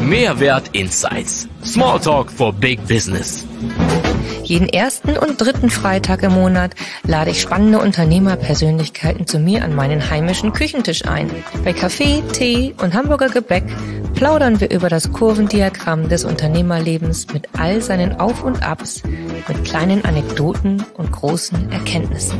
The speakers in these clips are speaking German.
Mehrwert Insights. Smalltalk for Big Business. Jeden ersten und dritten Freitag im Monat lade ich spannende Unternehmerpersönlichkeiten zu mir an meinen heimischen Küchentisch ein. Bei Kaffee, Tee und Hamburger Gebäck plaudern wir über das Kurvendiagramm des Unternehmerlebens mit all seinen Auf und Abs, mit kleinen Anekdoten und großen Erkenntnissen.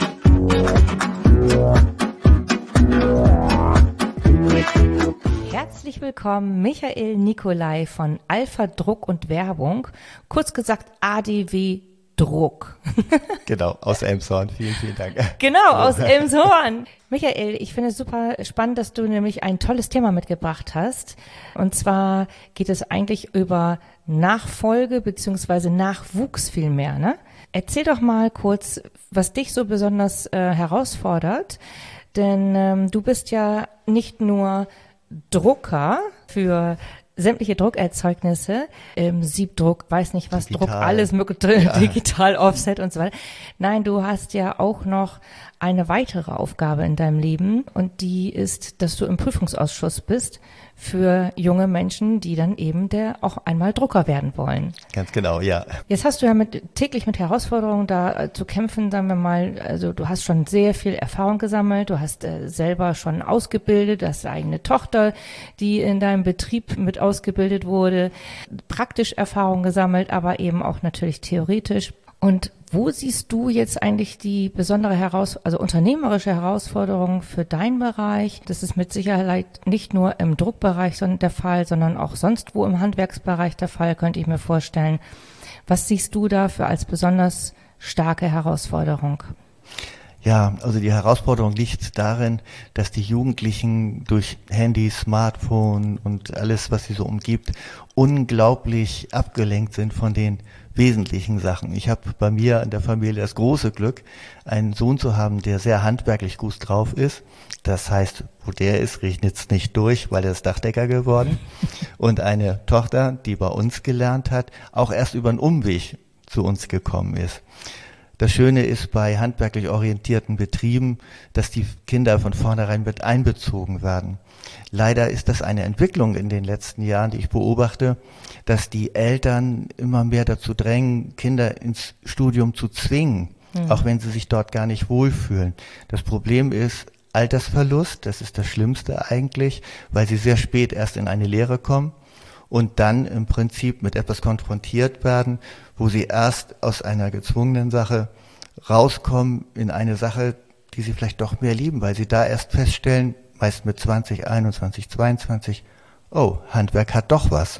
Herzlich willkommen, Michael Nicolai von Alpha Druck und Werbung, kurz gesagt ADW Druck. Genau, aus Elmshorn. Vielen, vielen Dank. Genau, aus Elmshorn. Michael, ich finde es super spannend, dass du nämlich ein tolles Thema mitgebracht hast. Und zwar geht es eigentlich über Nachfolge bzw. Nachwuchs vielmehr, ne? Erzähl doch mal kurz, was dich so besonders herausfordert. Denn du bist ja nicht nur Drucker für sämtliche Druckerzeugnisse, Siebdruck, weiß nicht was, digital. Druck, alles mögliche, ja. Digital, Offset und so weiter. Nein, du hast ja auch noch eine weitere Aufgabe in deinem Leben und die ist, dass du im Prüfungsausschuss bist für junge Menschen, die dann eben auch einmal Drucker werden wollen. Ganz genau, ja. Jetzt hast du ja täglich mit Herausforderungen da zu kämpfen, sagen wir mal, also du hast schon sehr viel Erfahrung gesammelt, du hast selber schon ausgebildet, du hast eine eigene Tochter, die in deinem Betrieb mit ausgebildet wurde, praktisch Erfahrung gesammelt, aber eben auch natürlich theoretisch. Und wo siehst du jetzt eigentlich die besondere unternehmerische Herausforderung für deinen Bereich? Das ist mit Sicherheit nicht nur im Druckbereich der Fall, sondern auch sonst wo im Handwerksbereich der Fall, könnte ich mir vorstellen. Was siehst du dafür als besonders starke Herausforderung? Ja, also die Herausforderung liegt darin, dass die Jugendlichen durch Handy, Smartphone und alles, was sie so umgibt, unglaublich abgelenkt sind von den wesentlichen Sachen. Ich habe bei mir in der Familie das große Glück, einen Sohn zu haben, der sehr handwerklich gut drauf ist. Das heißt, wo der ist, regnet es nicht durch, weil er ist Dachdecker geworden. Und eine Tochter, die bei uns gelernt hat, auch erst über einen Umweg zu uns gekommen ist. Das Schöne ist bei handwerklich orientierten Betrieben, dass die Kinder von vornherein mit einbezogen werden. Leider ist das eine Entwicklung in den letzten Jahren, die ich beobachte, dass die Eltern immer mehr dazu drängen, Kinder ins Studium zu zwingen, auch wenn sie sich dort gar nicht wohlfühlen. Das Problem ist Altersverlust, das ist das Schlimmste eigentlich, weil sie sehr spät erst in eine Lehre kommen und dann im Prinzip mit etwas konfrontiert werden, wo sie erst aus einer gezwungenen Sache rauskommen in eine Sache, die sie vielleicht doch mehr lieben, weil sie da erst feststellen, meist mit 20, 21, 22, oh, Handwerk hat doch was.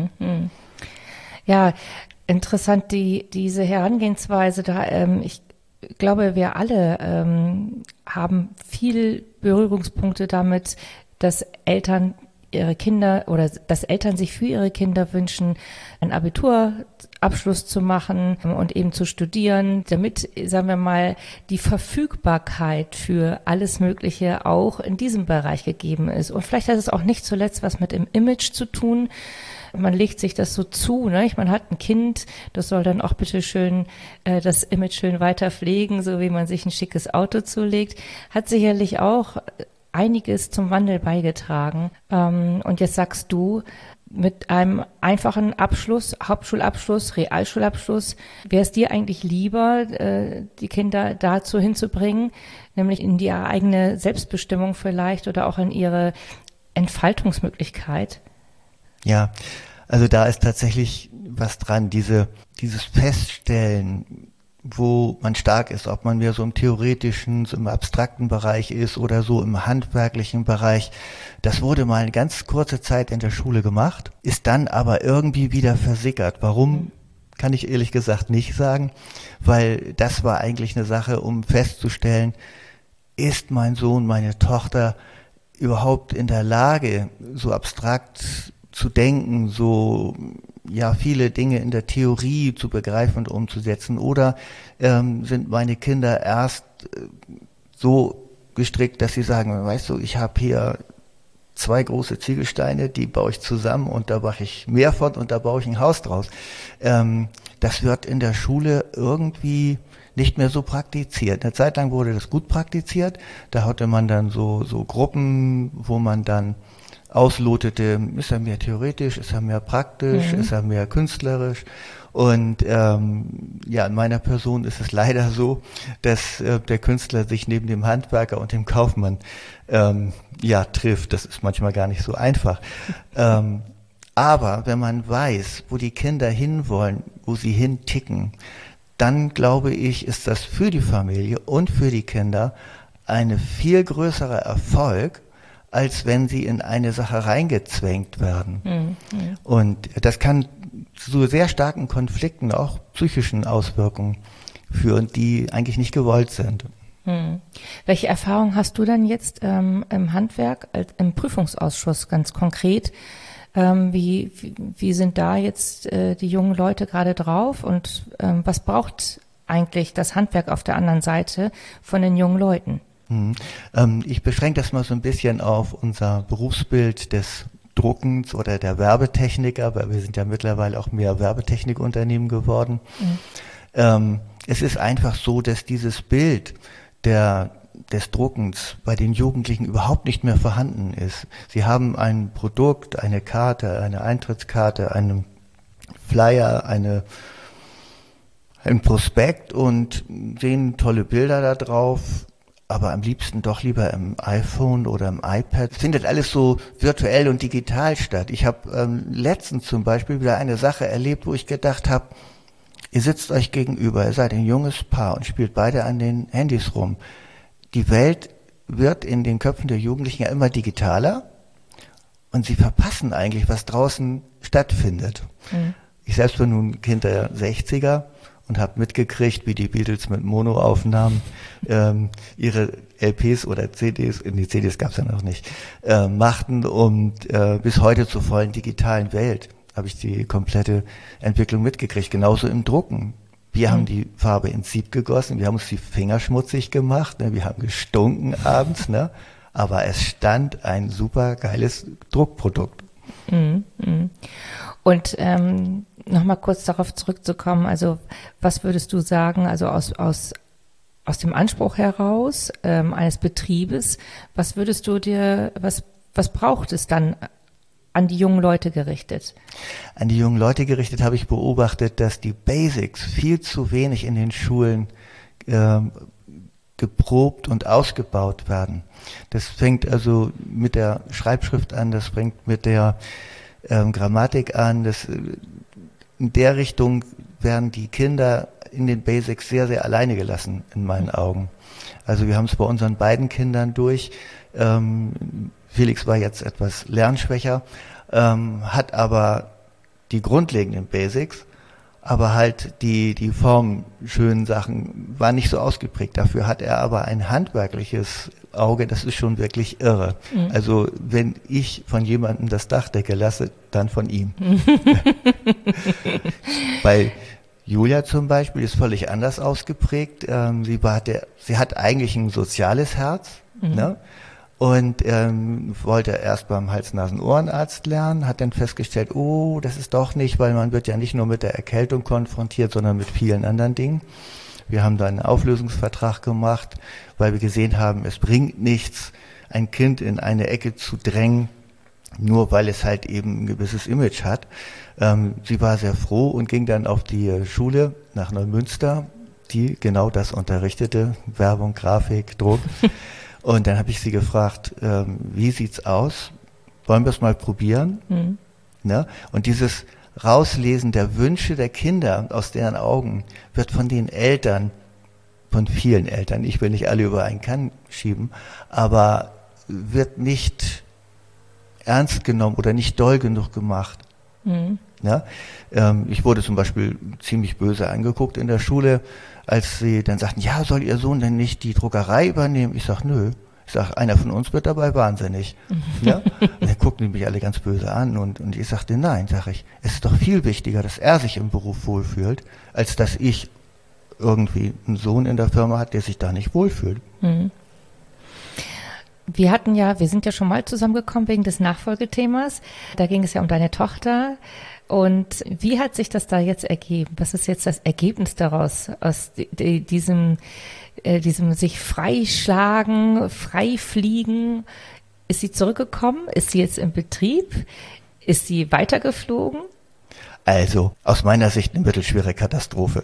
Ja, interessant, diese Herangehensweise da, ich glaube, wir alle haben viel Berührungspunkte damit, dass Eltern sich für ihre Kinder wünschen, einen Abiturabschluss zu machen und eben zu studieren, damit, sagen wir mal, die Verfügbarkeit für alles Mögliche auch in diesem Bereich gegeben ist. Und vielleicht hat es auch nicht zuletzt was mit dem Image zu tun. Man legt sich das so zu, ne? Man hat ein Kind, das soll dann auch bitte schön das Image schön weiter pflegen, so wie man sich ein schickes Auto zulegt. Hat sicherlich auch einiges zum Wandel beigetragen. Und jetzt sagst du, mit einem einfachen Abschluss, Hauptschulabschluss, Realschulabschluss, wäre es dir eigentlich lieber, die Kinder dazu hinzubringen, nämlich in die eigene Selbstbestimmung vielleicht oder auch in ihre Entfaltungsmöglichkeit? Ja, also da ist tatsächlich was dran, dieses Feststellen, wo man stark ist, ob man mehr so im theoretischen, so im abstrakten Bereich ist oder so im handwerklichen Bereich. Das wurde mal eine ganz kurze Zeit in der Schule gemacht, ist dann aber irgendwie wieder versickert. Warum, kann ich ehrlich gesagt nicht sagen, weil das war eigentlich eine Sache, um festzustellen, ist mein Sohn, meine Tochter überhaupt in der Lage, so abstrakt zu denken, so viele Dinge in der Theorie zu begreifen und umzusetzen, oder sind meine Kinder erst so gestrickt, dass sie sagen, weißt du, ich habe hier 2 große Ziegelsteine, die baue ich zusammen und da mache ich mehr von und da baue ich ein Haus draus. Das wird in der Schule irgendwie nicht mehr so praktiziert. Eine Zeit lang wurde das gut praktiziert, da hatte man dann so Gruppen, wo man dann auslotete, ist er mehr theoretisch, ist er mehr praktisch, ist er mehr künstlerisch. Und in meiner Person ist es leider so, dass der Künstler sich neben dem Handwerker und dem Kaufmann trifft. Das ist manchmal gar nicht so einfach. Aber wenn man weiß, wo die Kinder hinwollen, wo sie hinticken, dann glaube ich, ist das für die Familie und für die Kinder ein viel größerer Erfolg, als wenn sie in eine Sache reingezwängt werden. Und das kann zu sehr starken Konflikten, auch psychischen Auswirkungen führen, die eigentlich nicht gewollt sind. Welche Erfahrung hast du dann jetzt im Handwerk, im Prüfungsausschuss ganz konkret? Wie sind da jetzt die jungen Leute gerade drauf und was braucht eigentlich das Handwerk auf der anderen Seite von den jungen Leuten? Ich beschränke das mal so ein bisschen auf unser Berufsbild des Druckens oder der Werbetechniker, weil wir sind ja mittlerweile auch mehr Werbetechnikunternehmen geworden. Es ist einfach so, dass dieses Bild des Druckens bei den Jugendlichen überhaupt nicht mehr vorhanden ist. Sie haben ein Produkt, eine Karte, eine Eintrittskarte, einen Flyer, ein Prospekt und sehen tolle Bilder da drauf, aber am liebsten doch lieber im iPhone oder im iPad. Es findet alles so virtuell und digital statt. Ich habe letztens zum Beispiel wieder eine Sache erlebt, wo ich gedacht habe, ihr sitzt euch gegenüber, ihr seid ein junges Paar und spielt beide an den Handys rum. Die Welt wird in den Köpfen der Jugendlichen ja immer digitaler und sie verpassen eigentlich, was draußen stattfindet. Ich selbst bin nun Kind der 60er und habe mitgekriegt, wie die Beatles mit Monoaufnahmen ihre LPs oder CDs, die CDs gab es ja noch nicht, machten und bis heute zur vollen digitalen Welt habe ich die komplette Entwicklung mitgekriegt. Genauso im Drucken. Wir haben die Farbe ins Sieb gegossen, wir haben uns die Finger schmutzig gemacht, ne, wir haben gestunken abends, ne, aber es stand ein super geiles Druckprodukt. Und nochmal kurz darauf zurückzukommen, also was würdest du sagen, also aus dem Anspruch heraus eines Betriebes, was braucht es dann an die jungen Leute gerichtet? An die jungen Leute gerichtet habe ich beobachtet, dass die Basics viel zu wenig in den Schulen geprobt und ausgebaut werden. Das fängt also mit der Schreibschrift an, das fängt mit der Grammatik an. In der Richtung werden die Kinder in den Basics sehr, sehr alleine gelassen, in meinen Augen. Also wir haben es bei unseren beiden Kindern durch. Felix war jetzt etwas lernschwächer, hat aber die grundlegenden Basics, aber halt die formschönen Sachen waren nicht so ausgeprägt. Dafür hat er aber ein handwerkliches Auge, das ist schon wirklich irre. Also wenn ich von jemandem das Dach decke lasse, dann von ihm. Bei Julia zum Beispiel ist völlig anders ausgeprägt. Sie hat eigentlich ein soziales Herz, ne? Und wollte erst beim Hals-Nasen-Ohrenarzt lernen, hat dann festgestellt, oh, das ist doch nicht, weil man wird ja nicht nur mit der Erkältung konfrontiert, sondern mit vielen anderen Dingen. Wir haben da einen Auflösungsvertrag gemacht, weil wir gesehen haben, es bringt nichts, ein Kind in eine Ecke zu drängen, nur weil es halt eben ein gewisses Image hat. Sie war sehr froh und ging dann auf die Schule nach Neumünster, die genau das unterrichtete, Werbung, Grafik, Druck. Und dann habe ich sie gefragt, wie sieht's aus? Wollen wir es mal probieren? Ne? Und dieses Rauslesen der Wünsche der Kinder aus deren Augen wird von den Eltern, von vielen Eltern, ich will nicht alle über einen Kamm schieben, aber wird nicht ernst genommen oder nicht doll genug gemacht. Ja? Ich wurde zum Beispiel ziemlich böse angeguckt in der Schule, als sie dann sagten, ja, soll Ihr Sohn denn nicht die Druckerei übernehmen? Ich sag, nö. Ich sag, einer von uns wird dabei wahnsinnig. Ja? Und dann guckten die mich alle ganz böse an und ich sagte, nein, sag ich, es ist doch viel wichtiger, dass er sich im Beruf wohlfühlt, als dass ich irgendwie einen Sohn in der Firma hat, der sich da nicht wohlfühlt. Wir sind ja schon mal zusammengekommen wegen des Nachfolgethemas. Da ging es ja um deine Tochter. Und wie hat sich das da jetzt ergeben? Was ist jetzt das Ergebnis daraus, aus diesem sich freischlagen, freifliegen Ist sie zurückgekommen? Ist sie jetzt im Betrieb? Ist sie weitergeflogen? Also, aus meiner Sicht eine mittelschwere Katastrophe.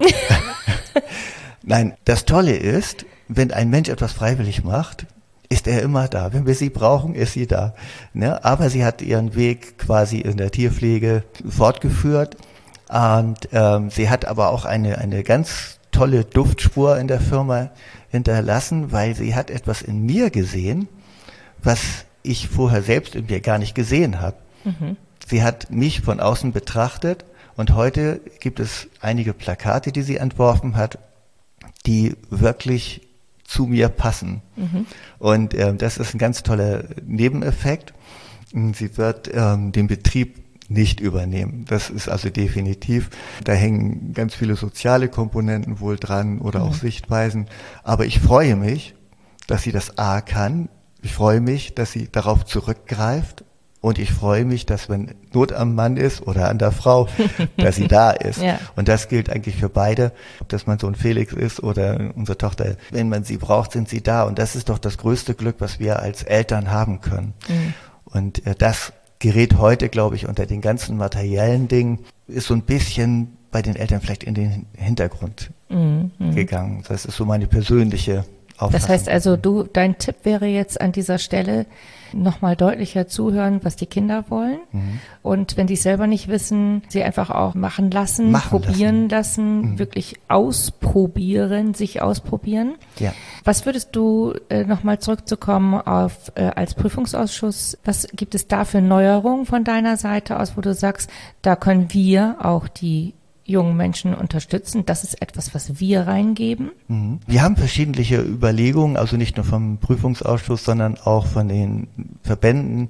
Nein, das Tolle ist, wenn ein Mensch etwas freiwillig macht, ist er immer da. Wenn wir sie brauchen, ist sie da. Ne? Aber sie hat ihren Weg quasi in der Tierpflege fortgeführt und sie hat aber auch eine ganz tolle Duftspur in der Firma hinterlassen, weil sie hat etwas in mir gesehen, was ich vorher selbst in mir gar nicht gesehen habe. Mhm. Sie hat mich von außen betrachtet und heute gibt es einige Plakate, die sie entworfen hat, die wirklich zu mir passen. Mhm. Und das ist ein ganz toller Nebeneffekt. Sie wird den Betrieb nicht übernehmen. Das ist also definitiv, da hängen ganz viele soziale Komponenten wohl dran oder auch Sichtweisen. Aber ich freue mich, dass sie das A kann. Ich freue mich, dass sie darauf zurückgreift. Und ich freue mich, dass wenn Not am Mann ist oder an der Frau, dass sie da ist. Ja. Und das gilt eigentlich für beide, ob das mein Sohn Felix ist oder unsere Tochter. Wenn man sie braucht, sind sie da. Und das ist doch das größte Glück, was wir als Eltern haben können. Mhm. Und das gerät heute, glaube ich, unter den ganzen materiellen Dingen, ist so ein bisschen bei den Eltern vielleicht in den Hintergrund gegangen. Das ist so meine persönliche Auffassung. Das heißt also, dein Tipp wäre jetzt an dieser Stelle, nochmal deutlicher zuhören, was die Kinder wollen. Mhm. Und wenn die es selber nicht wissen, sie einfach auch machen lassen, probieren lassen, wirklich ausprobieren, sich ausprobieren. Ja. Was würdest du, nochmal zurückzukommen auf als Prüfungsausschuss, was gibt es da für Neuerungen von deiner Seite aus, wo du sagst, da können wir auch die jungen Menschen unterstützen. Das ist etwas, was wir reingeben. Wir haben verschiedene Überlegungen, also nicht nur vom Prüfungsausschuss, sondern auch von den Verbänden,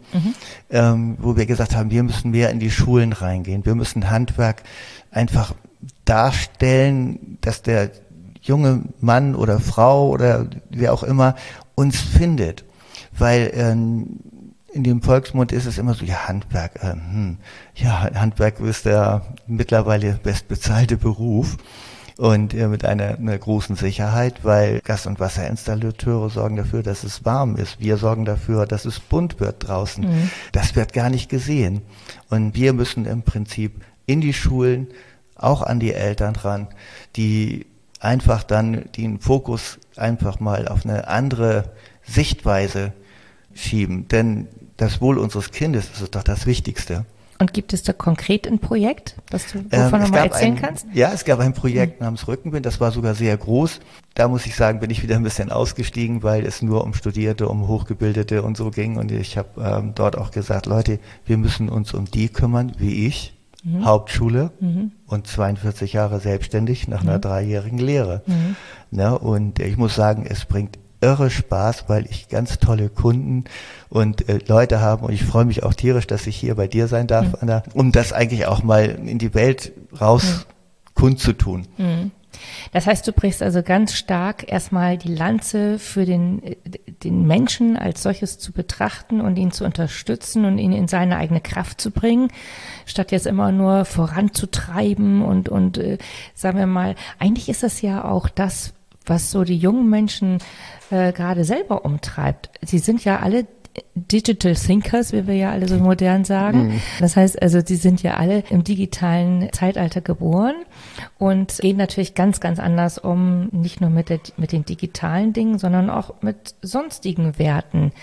wo wir gesagt haben, wir müssen mehr in die Schulen reingehen. Wir müssen Handwerk einfach darstellen, dass der junge Mann oder Frau oder wer auch immer uns findet. Weil in dem Volksmund ist es immer so, ja, Handwerk, Handwerk ist der mittlerweile bestbezahlte Beruf und mit einer großen Sicherheit, weil Gas- und Wasserinstallateure sorgen dafür, dass es warm ist. Wir sorgen dafür, dass es bunt wird draußen. Das wird gar nicht gesehen. Und wir müssen im Prinzip in die Schulen, auch an die Eltern ran, die einfach dann den Fokus einfach mal auf eine andere Sichtweise schieben. Denn das Wohl unseres Kindes ist doch das Wichtigste. Und gibt es da konkret ein Projekt, was du wovon du mal erzählen kannst? Ja, es gab ein Projekt namens Rückenwind, das war sogar sehr groß. Da muss ich sagen, bin ich wieder ein bisschen ausgestiegen, weil es nur um Studierte, um Hochgebildete und so ging. Und ich habe dort auch gesagt, Leute, wir müssen uns um die kümmern, wie ich, Hauptschule und 42 Jahre selbstständig nach einer 3-jährigen Lehre. Ne, und ich muss sagen, es bringt irre Spaß, weil ich ganz tolle Kunden und Leute habe und ich freue mich auch tierisch, dass ich hier bei dir sein darf, Anna, um das eigentlich auch mal in die Welt raus kundzutun. Das heißt, du brichst also ganz stark erstmal die Lanze für den Menschen als solches zu betrachten und ihn zu unterstützen und ihn in seine eigene Kraft zu bringen, statt jetzt immer nur voranzutreiben und sagen wir mal, eigentlich ist das ja auch das, was so die jungen Menschen gerade selber umtreibt. Sie sind ja alle Digital Thinkers, wie wir ja alle so modern sagen. Das heißt also, sie sind ja alle im digitalen Zeitalter geboren und gehen natürlich ganz, ganz anders um, nicht nur mit den digitalen Dingen, sondern auch mit sonstigen Werten.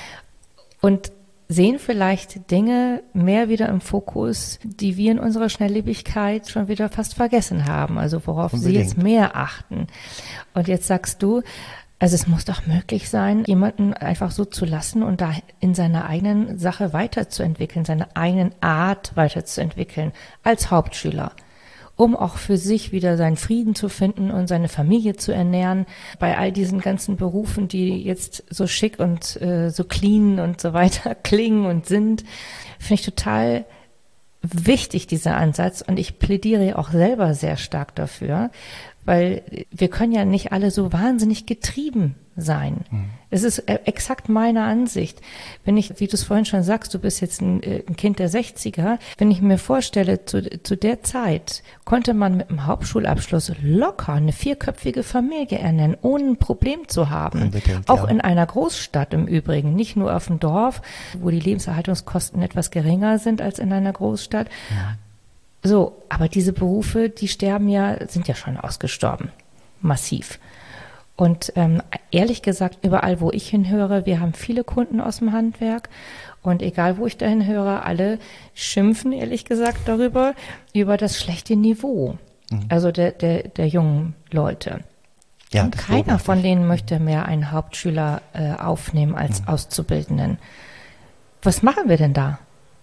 Und sehen vielleicht Dinge mehr wieder im Fokus, die wir in unserer Schnelllebigkeit schon wieder fast vergessen haben, also worauf sie jetzt mehr achten. Und jetzt sagst du, also es muss doch möglich sein, jemanden einfach so zu lassen und da in seiner eigenen Sache weiterzuentwickeln, seine eigenen Art weiterzuentwickeln als Hauptschüler, um auch für sich wieder seinen Frieden zu finden und seine Familie zu ernähren. Bei all diesen ganzen Berufen, die jetzt so schick und so clean und so weiter klingen und sind, finde ich total wichtig, dieser Ansatz. Und ich plädiere auch selber sehr stark dafür, weil wir können ja nicht alle so wahnsinnig getrieben sein. Es ist exakt meine Ansicht. Wenn ich, wie du es vorhin schon sagst, du bist jetzt ein Kind der 60er, wenn ich mir vorstelle, zu der Zeit konnte man mit einem Hauptschulabschluss locker eine 4-köpfige Familie ernähren, ohne ein Problem zu haben. Unbedingt, Auch ja. in einer Großstadt im Übrigen, nicht nur auf dem Dorf, wo die Lebenserhaltungskosten etwas geringer sind als in einer Großstadt. So, aber diese Berufe, die sind ja schon ausgestorben. Massiv. Und ehrlich gesagt, überall, wo ich hinhöre, wir haben viele Kunden aus dem Handwerk und egal, wo ich dahin höre, alle schimpfen, ehrlich gesagt, über das schlechte Niveau, also der jungen Leute. Ja, und das keiner beobachte von ich. denen möchte mehr einen Hauptschüler aufnehmen als Auszubildenden. Was machen wir denn da?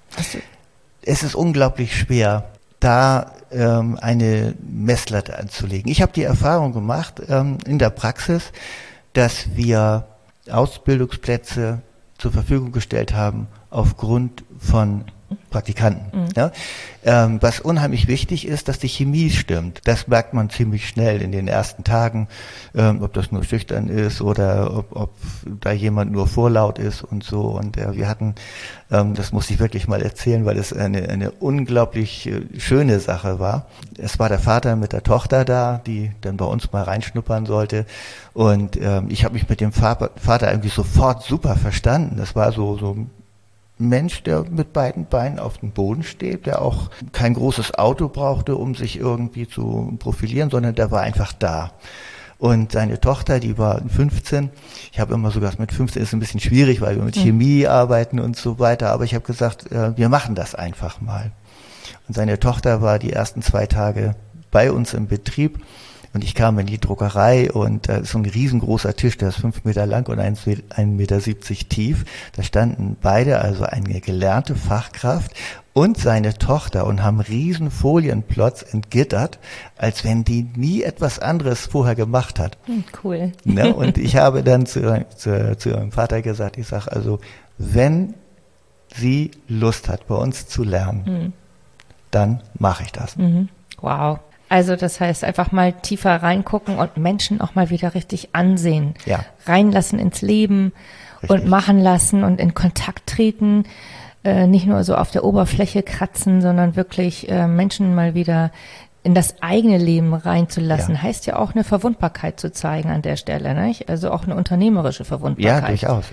Es ist unglaublich schwer, da eine Messlatte anzulegen. Ich habe die Erfahrung gemacht in der Praxis, dass wir Ausbildungsplätze zur Verfügung gestellt haben aufgrund von Praktikanten. Ja? Was unheimlich wichtig ist, dass die Chemie stimmt. Das merkt man ziemlich schnell in den ersten Tagen, ob das nur schüchtern ist oder ob da jemand nur vorlaut ist und so. Und wir hatten, das muss ich wirklich mal erzählen, weil es eine unglaublich schöne Sache war. Es war der Vater mit der Tochter da, die dann bei uns mal reinschnuppern sollte. Und ich habe mich mit dem Vater irgendwie sofort super verstanden. Das war so ein Mensch, der mit beiden Beinen auf dem Boden steht, der auch kein großes Auto brauchte, um sich irgendwie zu profilieren, sondern der war einfach da. Und seine Tochter, die war 15, ich habe immer so gesagt, mit 15 ist es ein bisschen schwierig, weil wir mit Chemie arbeiten und so weiter, aber ich habe gesagt, wir machen das einfach mal. Und seine Tochter war die ersten 2 Tage bei uns im Betrieb. Und ich kam in die Druckerei und da ist so ein riesengroßer Tisch, der ist 5 Meter lang und 1,70 Meter tief. Da standen beide, also eine gelernte Fachkraft und seine Tochter und haben riesen Folienplots entgittert, als wenn die nie etwas anderes vorher gemacht hat. Cool. Ne? Und ich habe dann zu ihrem Vater gesagt, ich sage also, wenn sie Lust hat, bei uns zu lernen, dann mache ich das. Wow. Also das heißt, einfach mal tiefer reingucken und Menschen auch mal wieder richtig ansehen. Ja. Reinlassen ins Leben und machen lassen und in Kontakt treten. Nicht nur so auf der Oberfläche kratzen, sondern wirklich Menschen mal wieder in das eigene Leben reinzulassen. Ja. Heißt ja auch eine Verwundbarkeit zu zeigen an der Stelle, nicht? Also auch eine unternehmerische Verwundbarkeit. Ja, durchaus.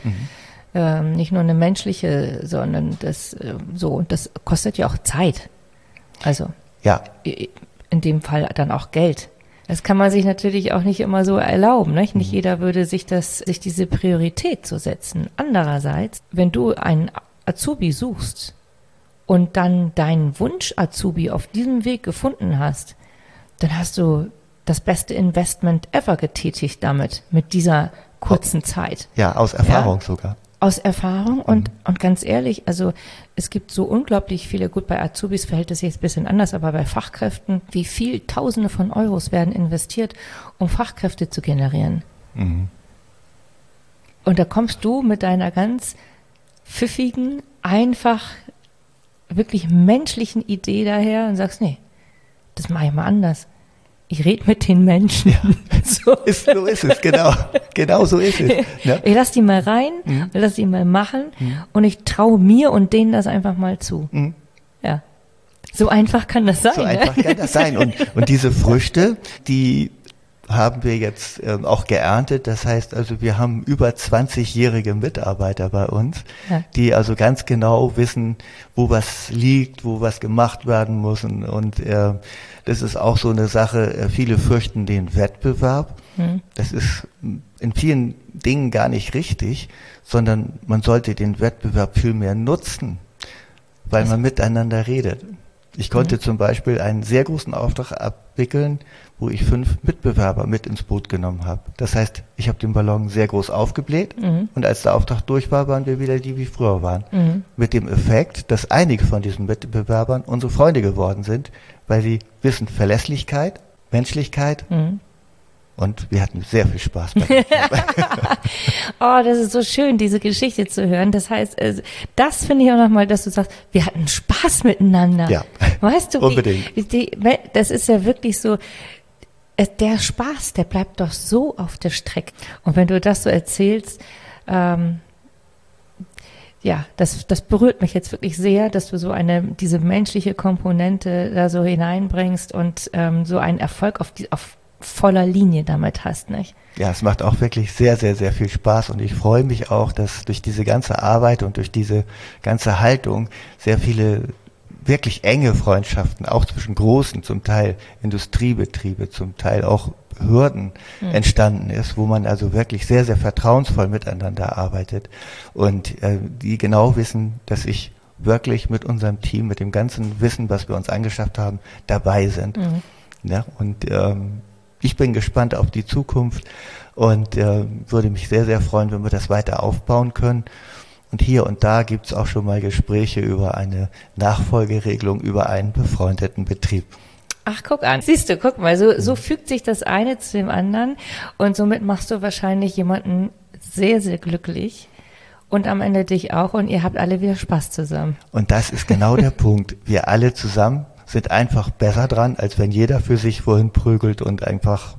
Nicht nur eine menschliche, sondern das kostet ja auch Zeit. Also. Ja. In dem Fall dann auch Geld. Das kann man sich natürlich auch nicht immer so erlauben. Nicht, nicht jeder würde sich diese Priorität zu setzen. Andererseits, wenn du einen Azubi suchst und dann deinen Wunsch-Azubi auf diesem Weg gefunden hast, dann hast du das beste Investment ever getätigt mit dieser kurzen Zeit. Ja, aus Erfahrung sogar. Aus Erfahrung und ganz ehrlich, also es gibt so unglaublich viele, gut, bei Azubis verhält es sich jetzt ein bisschen anders, aber bei Fachkräften, wie viel Tausende von Euros werden investiert, um Fachkräfte zu generieren. Und da kommst du mit deiner ganz pfiffigen, einfach wirklich menschlichen Idee daher und sagst, nee, das mache ich mal anders. Ich rede mit den Menschen. Ja. So ist es, genau. Genau so ist es. Ne? Ich lasse die mal rein, lass die mal machen und ich traue mir und denen das einfach mal zu. Ja. So einfach kann das sein. So einfach kann das sein. Und diese Früchte, die haben wir jetzt auch geerntet. Das heißt also, wir haben über 20-jährige Mitarbeiter bei uns, die also ganz genau wissen, wo was liegt, wo was gemacht werden muss. Und das ist auch so eine Sache, viele fürchten den Wettbewerb. Das ist in vielen Dingen gar nicht richtig, sondern man sollte den Wettbewerb viel mehr nutzen, weil man miteinander redet. Ich konnte zum Beispiel einen sehr großen Auftrag abwickeln, wo ich 5 Mitbewerber mit ins Boot genommen habe. Das heißt, ich habe den Ballon sehr groß aufgebläht und als der Auftrag durch war, waren wir wieder die, wie früher waren. Mit dem Effekt, dass einige von diesen Mitbewerbern unsere Freunde geworden sind, weil sie wissen Verlässlichkeit, Menschlichkeit und wir hatten sehr viel Spaß bei dem. Oh, das ist so schön, diese Geschichte zu hören. Das heißt, das finde ich auch nochmal, dass du sagst, wir hatten Spaß miteinander. Ja, weißt du, unbedingt. Das ist ja wirklich so, der Spaß, der bleibt doch so auf der Strecke. Und wenn du das so erzählst, ja, das berührt mich jetzt wirklich sehr, dass du so diese menschliche Komponente da so hineinbringst und so einen Erfolg auf voller Linie damit hast, nicht? Ja, es macht auch wirklich sehr, sehr, sehr viel Spaß und ich freue mich auch, dass durch diese ganze Arbeit und durch diese ganze Haltung sehr viele wirklich enge Freundschaften, auch zwischen großen, zum Teil Industriebetriebe, zum Teil auch Behörden entstanden ist, wo man also wirklich sehr, sehr vertrauensvoll miteinander arbeitet und die genau wissen, dass ich wirklich mit unserem Team, mit dem ganzen Wissen, was wir uns angeschafft haben, dabei sind. Ja, und ich bin gespannt auf die Zukunft und würde mich sehr, sehr freuen, wenn wir das weiter aufbauen können. Und hier und da gibt's auch schon mal Gespräche über eine Nachfolgeregelung über einen befreundeten Betrieb. Ach, guck an. Siehst du, guck mal, so fügt sich das eine zu dem anderen und somit machst du wahrscheinlich jemanden sehr, sehr glücklich und am Ende dich auch und ihr habt alle wieder Spaß zusammen. Und das ist genau der Punkt. Wir alle zusammen sind einfach besser dran, als wenn jeder für sich vorhin prügelt und einfach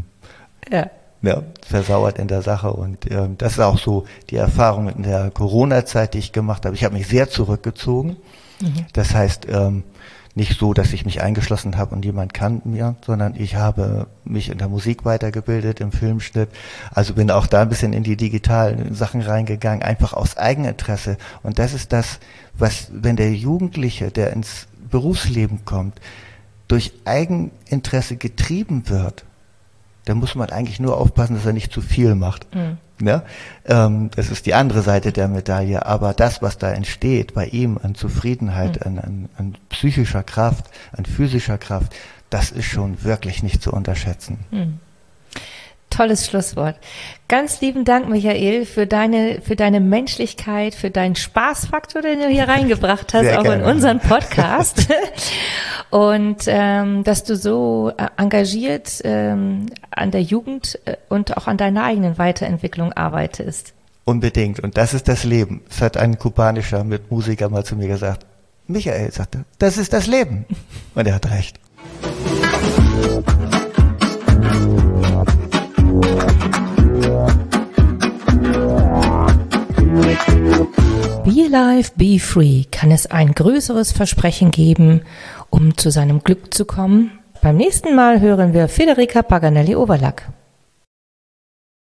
versauert in der Sache. Und das ist auch so die Erfahrung in der Corona-Zeit, die ich gemacht habe. Ich habe mich sehr zurückgezogen. Das heißt, nicht so, dass ich mich eingeschlossen habe und jemand kannte mir, sondern ich habe mich in der Musik weitergebildet, im Filmschnitt. Also bin auch da ein bisschen in die digitalen Sachen reingegangen, einfach aus Eigeninteresse. Und das ist das, was, wenn der Jugendliche, der ins Berufsleben kommt, durch Eigeninteresse getrieben wird, dann muss man eigentlich nur aufpassen, dass er nicht zu viel macht. Ja? Das ist die andere Seite der Medaille. Aber das, was da entsteht bei ihm an Zufriedenheit, an psychischer Kraft, an physischer Kraft, das ist schon wirklich nicht zu unterschätzen. Tolles Schlusswort. Ganz lieben Dank, Michael, für deine Menschlichkeit, für deinen Spaßfaktor, den du hier reingebracht hast, Sehr auch gerne. in unseren Podcast. Und dass du so engagiert an der Jugend und auch an deiner eigenen Weiterentwicklung arbeitest. Unbedingt. Und das ist das Leben. Es hat ein kubanischer Mitmusiker mal zu mir gesagt, Michael, sagte, das ist das Leben. Und er hat recht. Be Alive, Be Free. Kann es ein größeres Versprechen geben, um zu seinem Glück zu kommen? Beim nächsten Mal hören wir Federica Paganelli-Overlack.